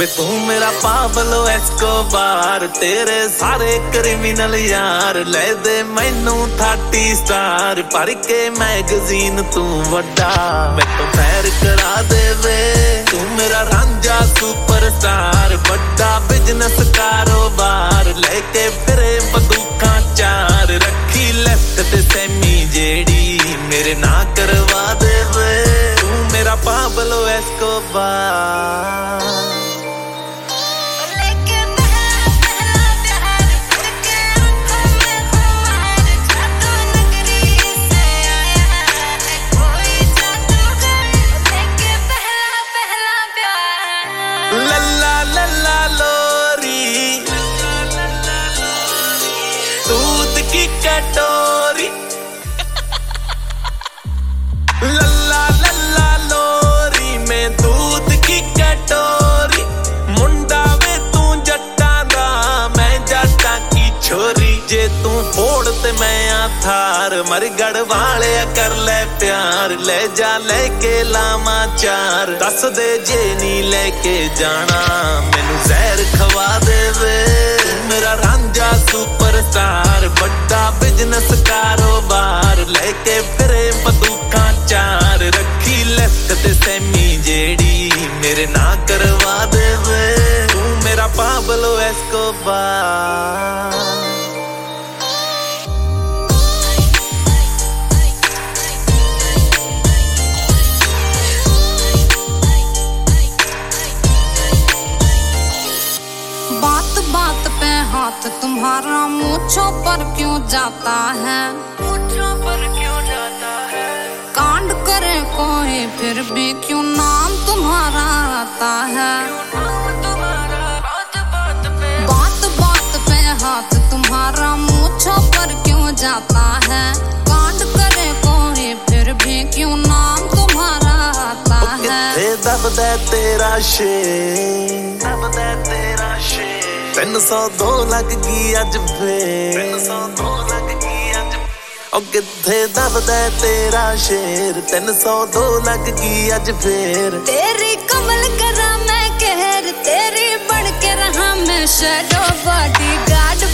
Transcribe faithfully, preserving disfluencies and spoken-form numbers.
वे तू मेरा Pablo Escobar, तेरे सारे क्रिमिनल यार ले दे मैनू थर्टी स्टार, पढ़ के मैगजीन तू वड्डा मैं तो पैर करा दे वे। तू मेरा रांझा सुपरस्टार, बड़ा बिजनेस कारोबार लेके फिरे बंदूकां चार, रखी लेफ्ट ते सेमी जेड़ी मेरे ना करवा दे वे। तू मेरा पाब्लो एस्कोबार। लल्ला लल्ला लोरी दूध की कटोरी, लल्ला लल्ला लोरी में दूध की कटोरी, मुंडा वे तू जट्टा दा मैं जट्टा की छोरी। जे तू फोड़ ते मैं आ थार, मरगढ़ वाले कर ले प्यार, ले जा लेके लामा चार, दस दे जे नी लेके जाना मैनू जहर खवा दे वे। मेरा रांझा सुपरस्टार, बड़ा बिजनेस कारोबार लेके फिरे बंदूकां चार, रखी लेफ्ट ते सेमी जेड़ी मेरे ना करवा दे वे। तू मेरा पाब्लो एस्कोबार। बात बात पे हाथ तुम्हारा मूंछों पर क्यों जाता है, मूंछों पर क्यों जाता है, कांड करे कोई फिर भी क्यों नाम तुम्हारा आता है। बात बात पे हाथ तुम्हारा मूंछों पर क्यों जाता है, कांड करे कोई फिर भी क्यों नाम तुम्हारा आता है। दबदा तेरा शेर, दबदा तेरा शेर, तीन सौ दो लग गई अज फेर, तीन सौ दो लग गई अज। ओ किथे दबदा तेरा शेर, तीन सौ दो लग गई अज फेर। तेरी कमल करा मैं कहर, तेरी बन के रहा मैं शैडो बॉडी गार्ड